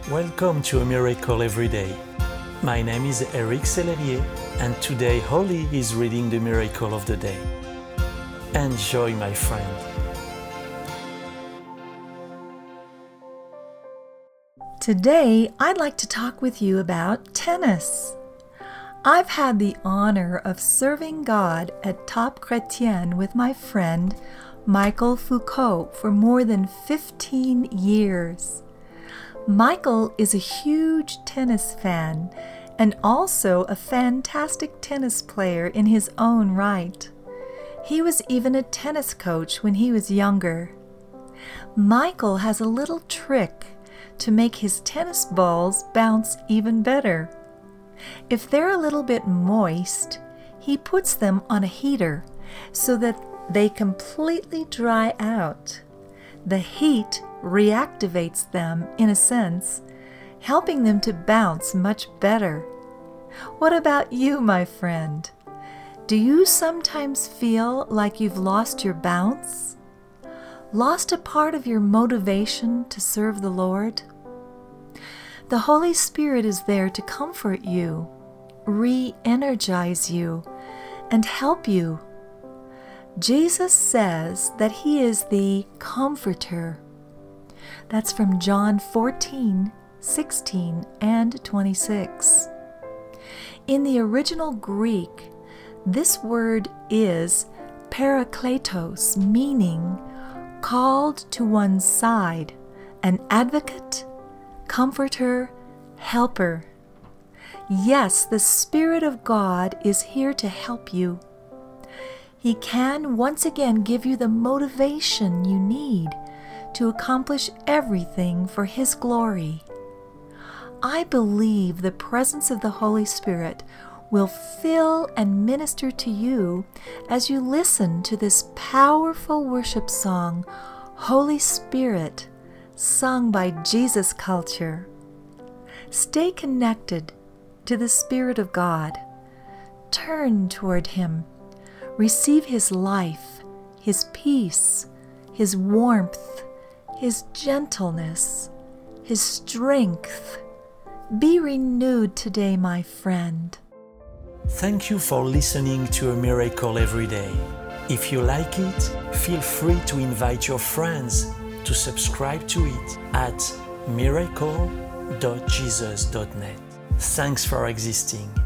Welcome to A Miracle Every Day. My name is Eric Sellerier, and today Holly is reading the Miracle of the Day. Enjoy, my friend. Today, I'd like to talk with you about tennis. I've had the honor of serving God at Top Chrétien with my friend Michael Foucault for more than 15 years. Michael is a huge tennis fan and also a fantastic tennis player in his own right. He was even a tennis coach when he was younger. Michael has a little trick to make his tennis balls bounce even better. If they're a little bit moist, he puts them on a heater so that they completely dry out. The heat reactivates them in a sense, helping them to bounce much better. What about you, my friend? Do you sometimes feel like you've lost your bounce? Lost a part of your motivation to serve the Lord? The Holy Spirit is there to comfort you, re-energize you, and help you. Jesus says that He is the Comforter. That's from John 14:16 and 26. In the original Greek, this word is parakletos, meaning called to one's side, an advocate, comforter, helper. Yes, the Spirit of God is here to help you. He can once again give you the motivation you need to accomplish everything for His glory. I believe the presence of the Holy Spirit will fill and minister to you as you listen to this powerful worship song, Holy Spirit, sung by Jesus Culture. Stay connected to the Spirit of God. Turn toward Him. Receive His life, His peace, His warmth, His gentleness, His strength. Be renewed today, my friend. Thank you for listening to A Miracle Every Day. If you like it, feel free to invite your friends to subscribe to it at miracle.jesus.net. Thanks for existing.